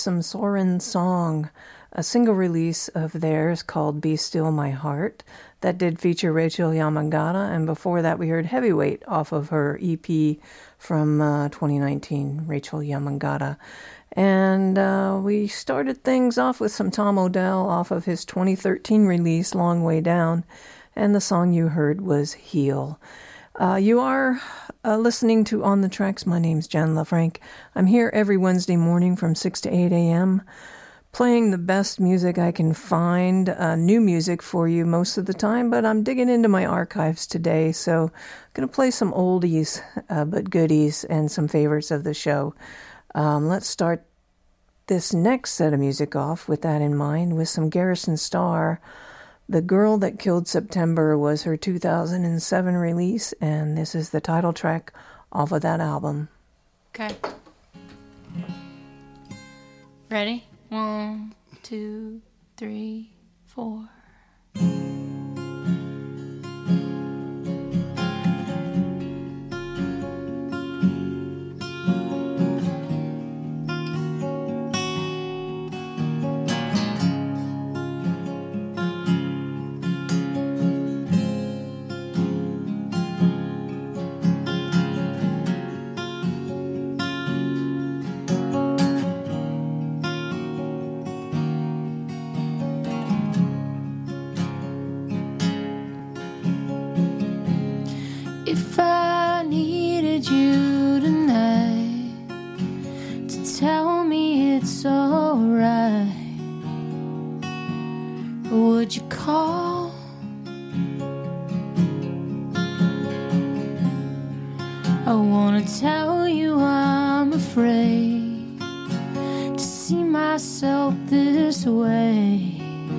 Some Soren Song, a single release of theirs called Be Still My Heart that did feature Rachel Yamagata, and before that we heard Heavyweight off of her EP from 2019, Rachel Yamagata. And we started things off with some Tom Odell off of his 2013 release, Long Way Down, and the song you heard was Heal. You are listening to On the Tracks. My name's Jen LaFranc. I'm here every Wednesday morning from 6 to 8 a.m. playing the best music I can find, new music for you most of the time, but I'm digging into my archives today, so I'm going to play some oldies but goodies and some favorites of the show. Let's start this next set of music off with that in mind, with some Garrison Starr. The Girl That Killed September was her 2007 release, and this is the title track off of that album. Okay. Ready? 1, 2, 3, 4. If I needed you tonight to tell me it's alright, would you call? I wanna tell you I'm afraid to see myself this way,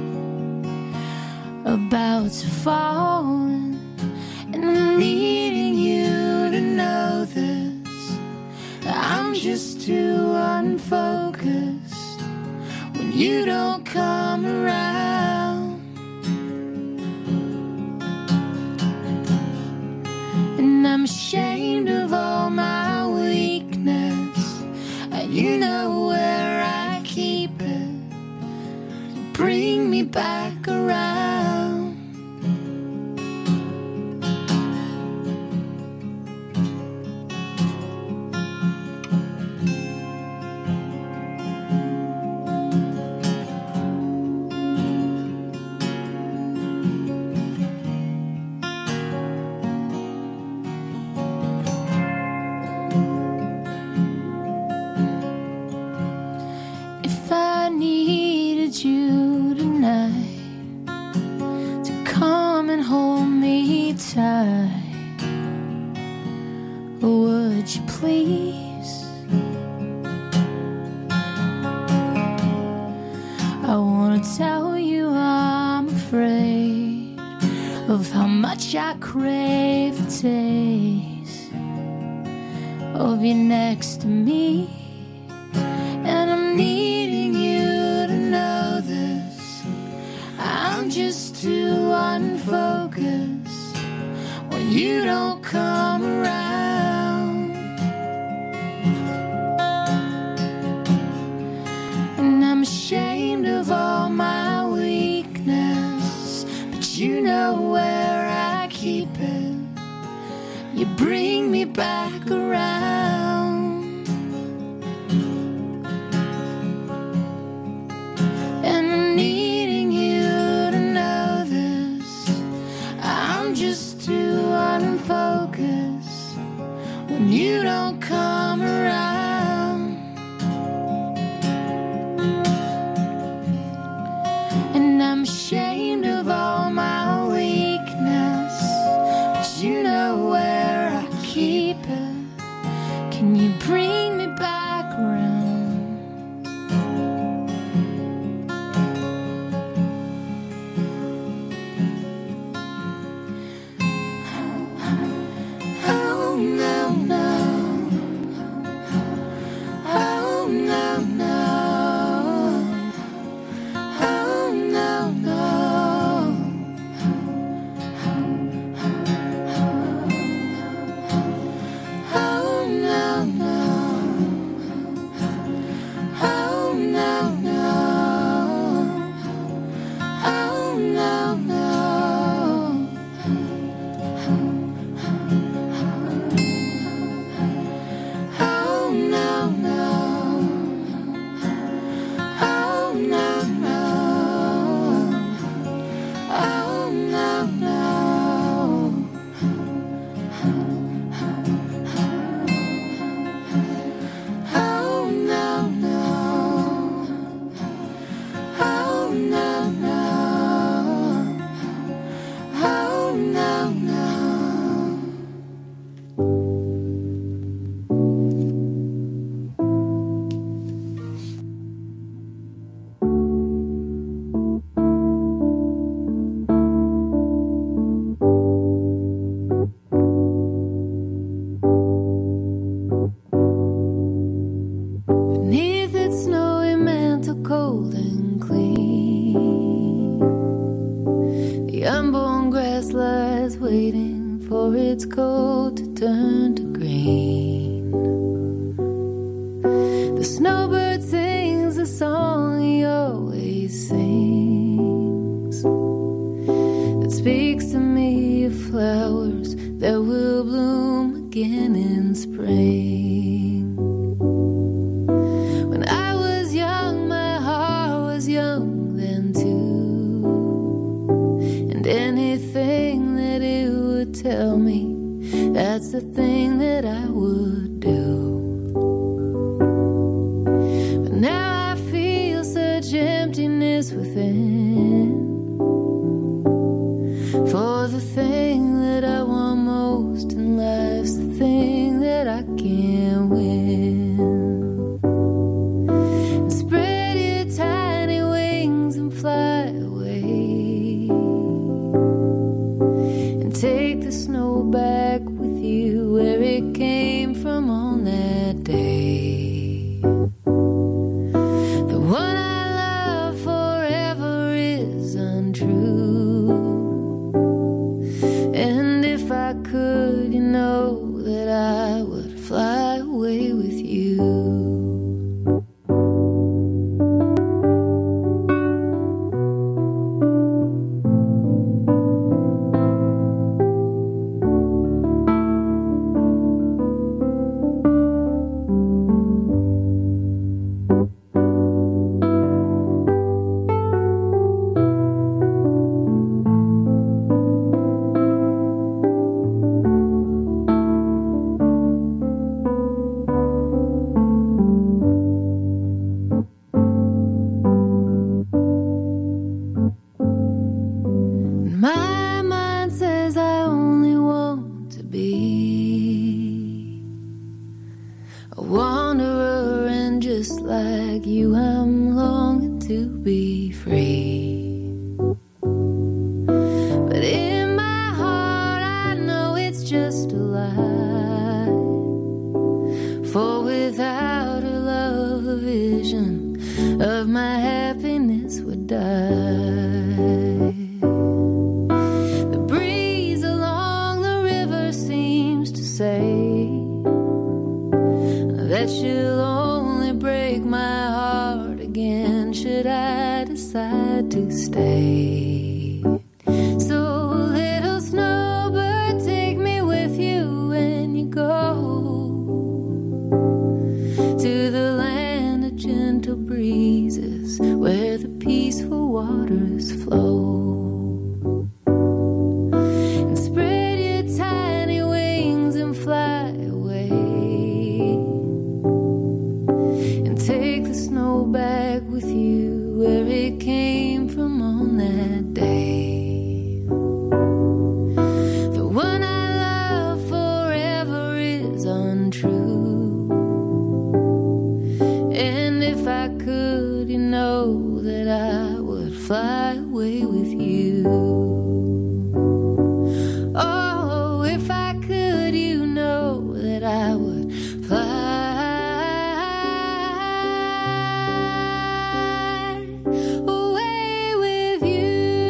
about to fall. And I'm needing you to know this. I'm just too unfocused when you don't come around. And I'm ashamed of all my weakness, and you know where I keep it. Bring me back around. You tonight to come and hold me tight, would you please? I wanna tell you I'm afraid of how much I crave a taste of you next to me, and I'm needing you to know this. I'm just too unfocused when you don't come around. And I'm ashamed of all my weakness, but you know where I keep it. You bring me back around. And I'm needing you to know this. I'm just too unfocused when you don't come around. And I'm ashamed of all my weakness, but you know where I keep it. gets cold to turn to green. The snowbird sings the song he always sings, that speaks to me of flowers that will bloom again in spring. When I was young, my heart was young then too, and anything that it would tell me, that's the thing that I would do. But now I feel such emptiness within, for the thing that I want most in life's the thing that I can't win. And spread your tiny wings and fly away, and take the snow back with you where it came from on that day. The one I love forever is untrue, and if I could, you know that I would fly away with you. My mind says I only want to be a wanderer, and just like you, I'm longing to be free. But in my heart, I know it's just a lie, for without her love, the vision of my happiness would die. That she'll only break my heart again should I decide to stay. So little snowbird, take me with you when you go to the land of gentle breezes where the peaceful waters flow. And spread your tiny wings and fly away, and take the snow back with you where it came from on that day. The one I love forever is untrue, and if I could, you know that I would fly away with you. Oh, if I could, you know that I would fly away with you.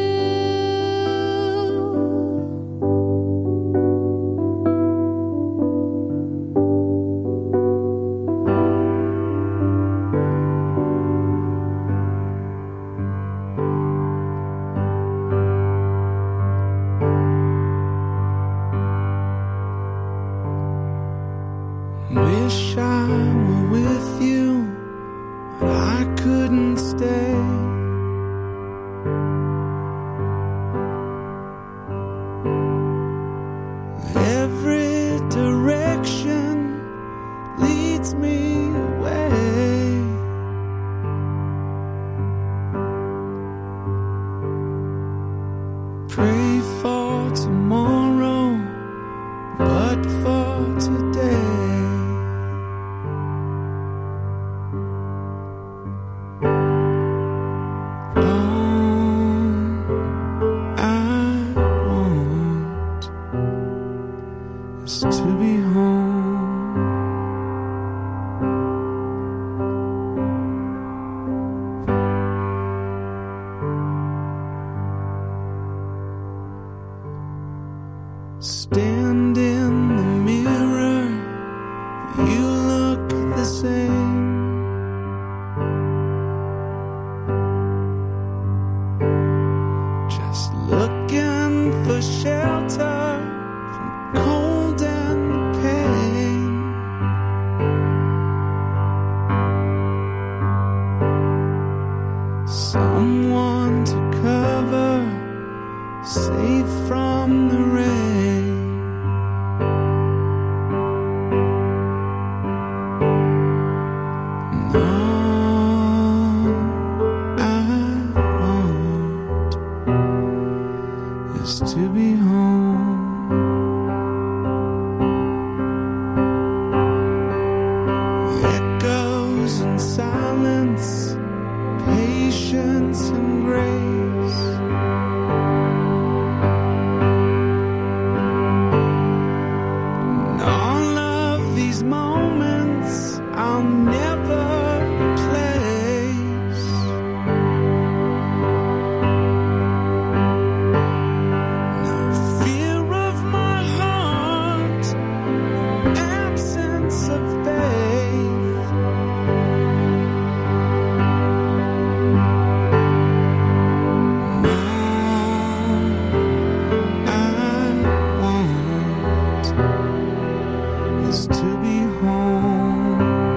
Wish I were with you, but I couldn't stay. Every direction leads me away. Pray for tomorrow, but for today. To be home, standing someone to cover, safe from the rain. And all I want is to be home. Echoes and silence, patience and grace. And all of these moments I'll never replace. No fear of my heart, no absence of faith. And all I want is to be home.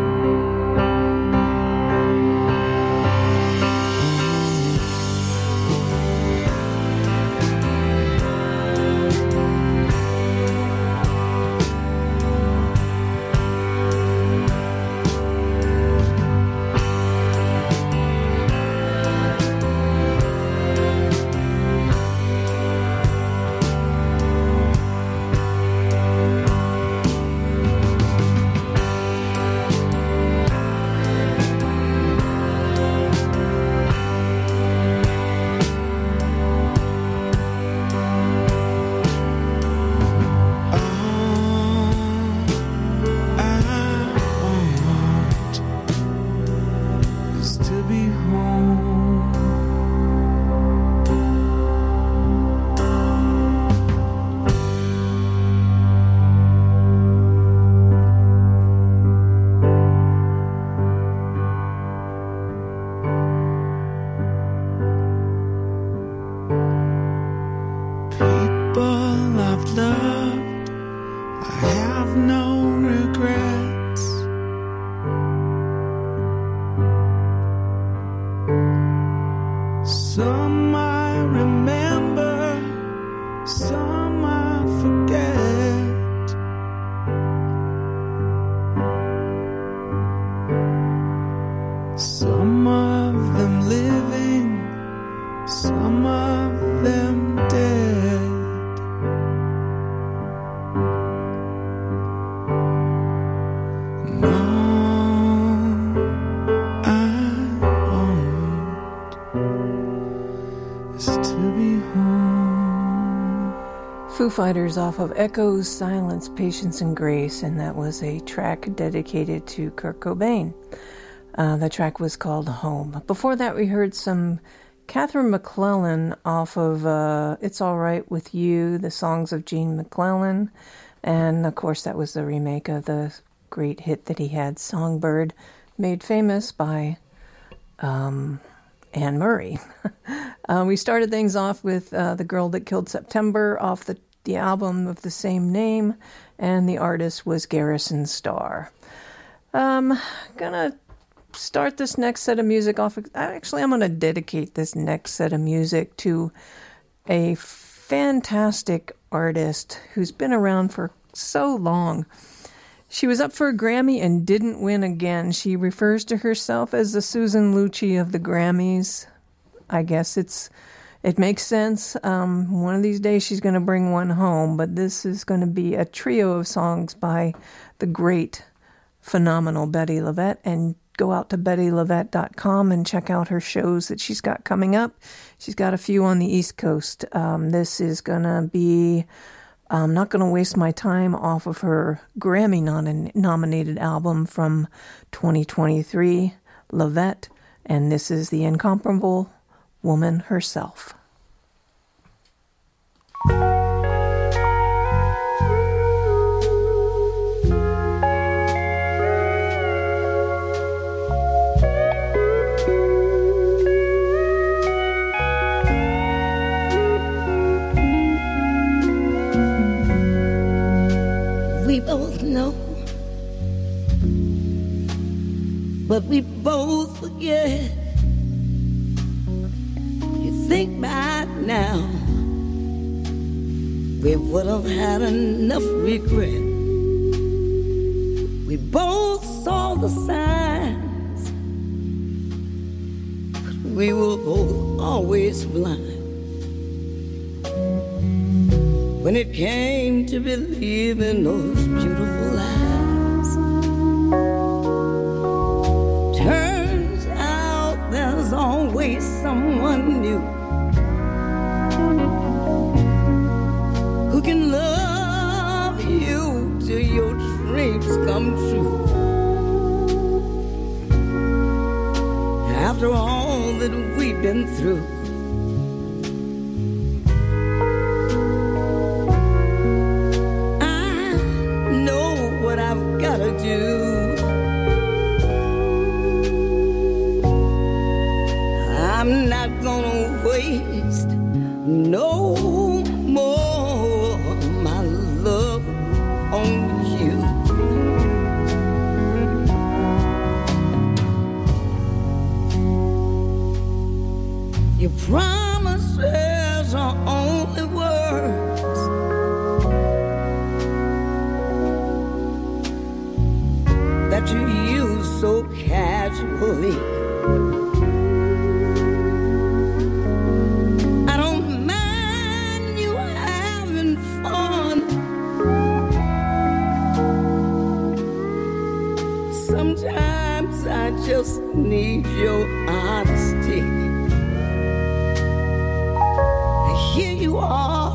All I want is to be home. People I've loved, I have no regrets. Some I remember, some I forget. Some of them living, some of them dead. And all I want is to be home. Foo Fighters off of Echoes, Silence, Patience, and Grace, and that was a track dedicated to Kurt Cobain. The track was called Home. Before that, we heard some Catherine McClellan off of It's All Right With You, the songs of Gene McClellan, and of course that was the remake of the great hit that he had, Songbird, made famous by Anne Murray. We started things off with The Girl That Killed September off the album of the same name, and the artist was Garrison Starr. Gonna start this next set of music off. Actually, I'm gonna dedicate this next set of music to a fantastic artist who's been around for so long. She was up for a Grammy and didn't win again. She refers to herself as the Susan Lucci of the Grammys. I guess it makes sense. One of these days she's going to bring one home, but this is going to be a trio of songs by the great, phenomenal Bettye LaVette. And go out to BettyLaVette.com and check out her shows that she's got coming up. She's got a few on the East Coast. This is going to be... I'm not going to waste my time off of her Grammy-nominated album from 2023, LaVette, and this is The Incomparable Woman Herself. We both know, but we both forget think by now we would have had enough regret. We both saw the signs, but we were both always blind when it came to believing those beautiful lies. Turns out there's always someone new who can love you till your dreams come true. After all that we've been through, I know what I've gotta do. I'm not gonna waste no more my love on you. Your promises are only words that you use so casually. I don't mind you having fun. Sometimes I just need your honesty. Here you are,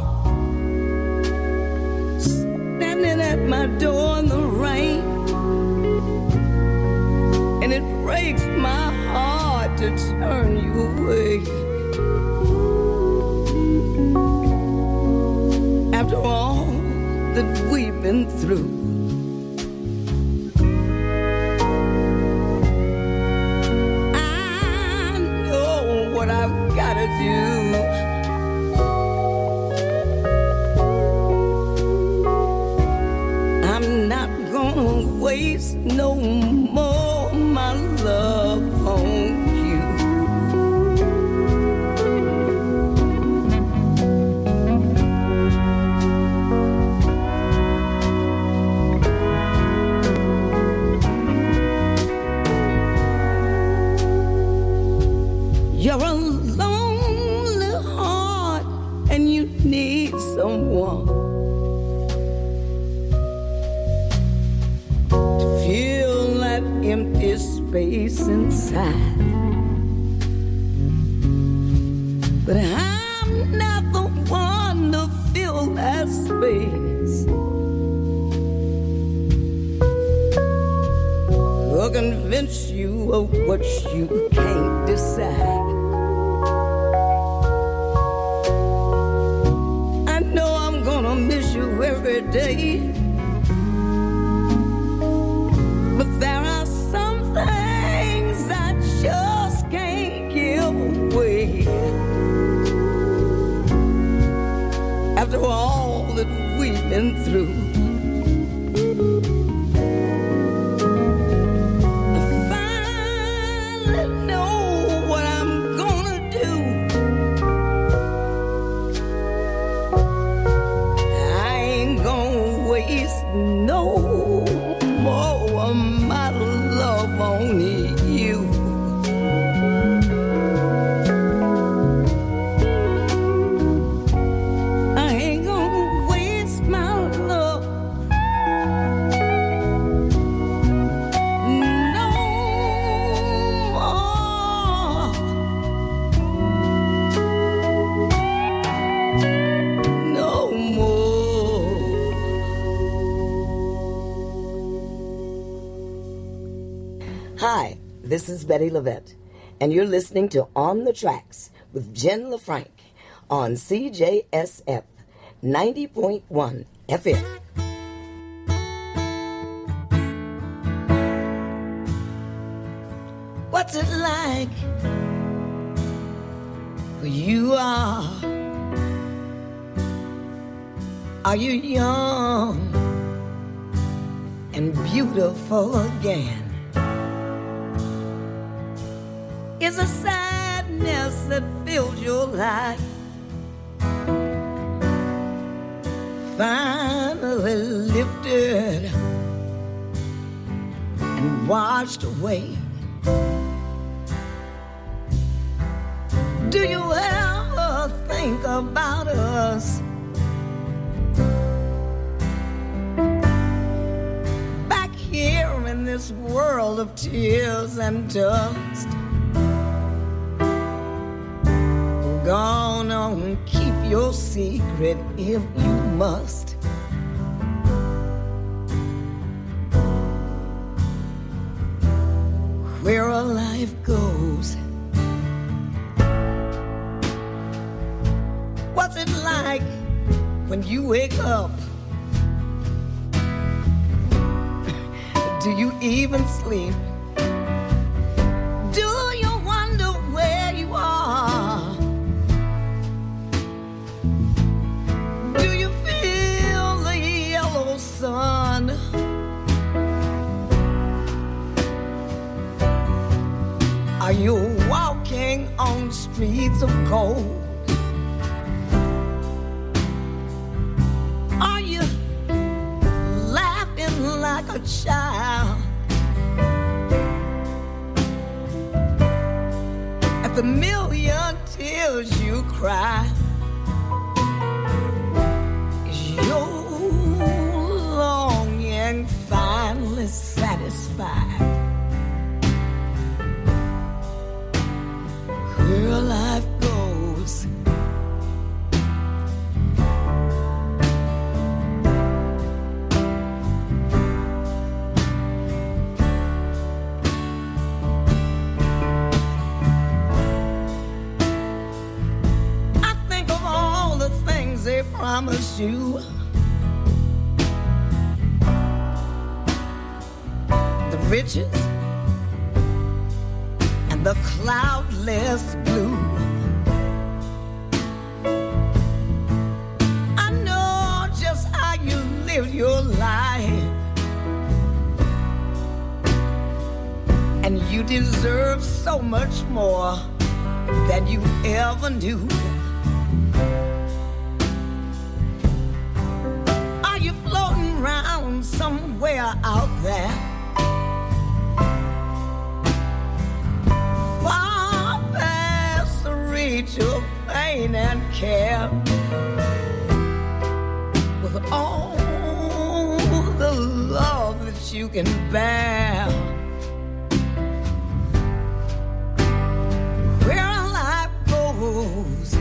standing at my door in the rain, and it breaks my heart to turn you away. After all that we've been through, I know what I've gotta do. I'm not gonna waste no more my love on you. You're a lonely heart and you need someone to fill that empty space inside. But I'm not the one to fill that space or convince you of what you can't decide. I know I'm gonna miss you every day, but there are some things I just can't give away. After all that we've been through, no more of my love on you. I ain't gonna waste my love. No more. No more. Hi, this is Betty Levette, and you're listening to On the Tracks with Jen LaFranc on CJSF 90.1 FM. What's it like where you are? Are you young and beautiful again? Is a sadness heaviness that filled your life finally lifted and washed away. Do you ever think about us back here in this world of tears and dust? Go on, keep your secret if you must. Where a life goes, what's it like when you wake up? Do you even sleep? Do you wonder where you are? Do you feel the yellow sun? Are you walking on streets of gold? Are you laughing like a child at the million tears you cry? Is your longing finally satisfied? Where life goes, I think of all the things they promised you. The riches and the cloudless blue. I know just how you lived your life, and you deserve so much more than you ever knew. Are you floating around somewhere out there, far past the reach of pain and care, with all the love that you can bear? Where life goes,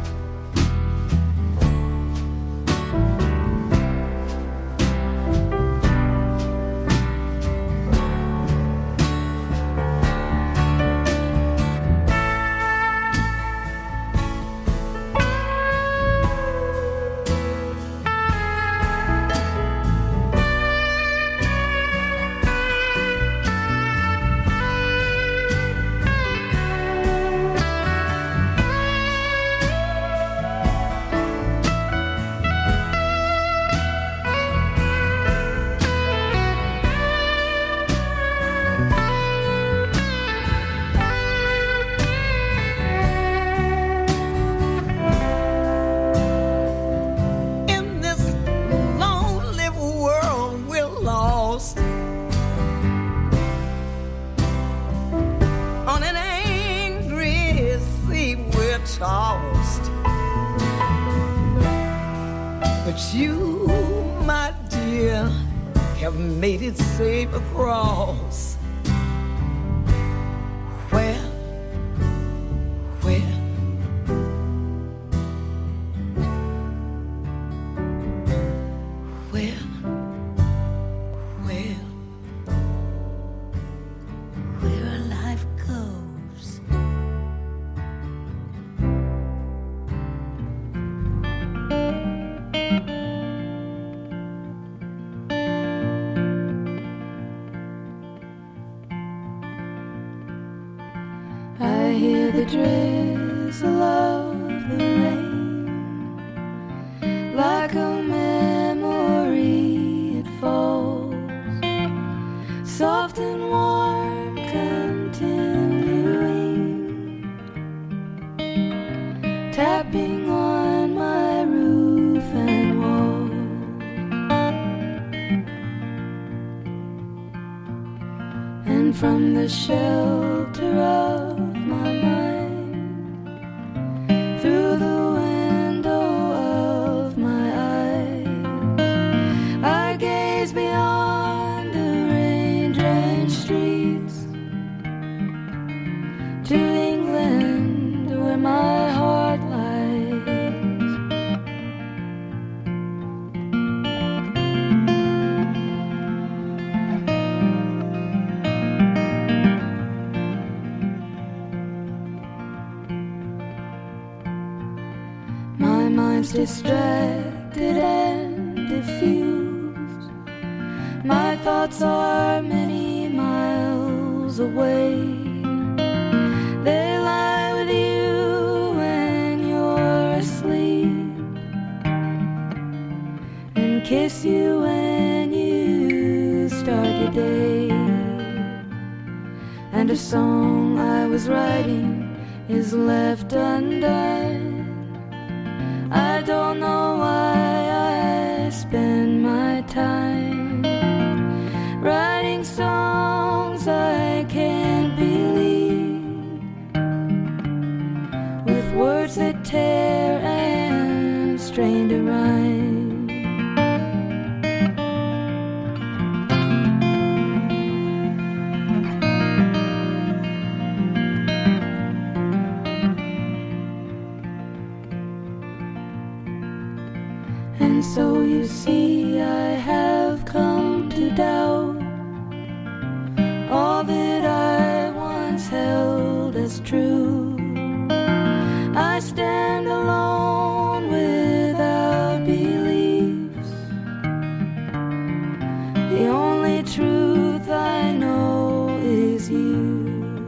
tossed, but you, my dear, have made it safe across. Where life goes. I hear the drizzle of the rain, like a memory it falls, soft and warm, continuing. tapping on my roof and wall. And from the shelter of my mind, through the window of my eyes, I gaze beyond the rain-drenched streets to England, where my heart lies. My mind's distracted and diffused. My thoughts are many miles away. They lie with you when you're asleep, and kiss you when you start your day. And a song I was writing is left undone. I don't know why I spend my time writing songs I can't believe, with words that tear and strain to rhyme. And so you see, I have come to doubt all that I once held as true. I stand alone without beliefs. The only truth I know is you.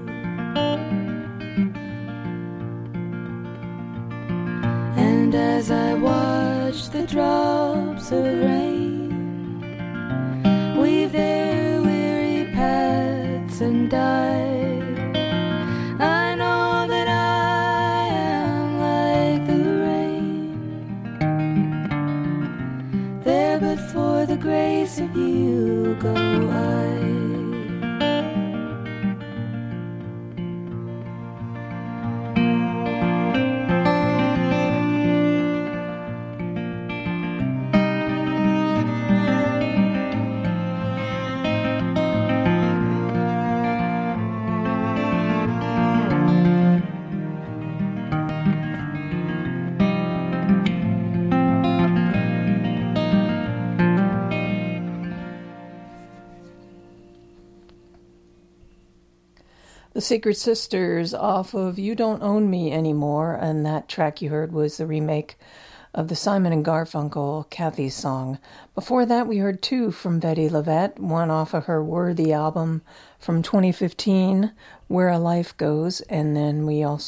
And as I watch the drops of rain weave their weary paths and die, I know that I am like the rain. There but for the grace of you go I. The Secret Sisters off of You Don't Own Me Anymore, and that track you heard was the remake of the Simon and Garfunkel Kathy's song. Before that we heard two from Bettye LaVette, one off of her Worthy album from 2015, Where a Life Goes, and then we also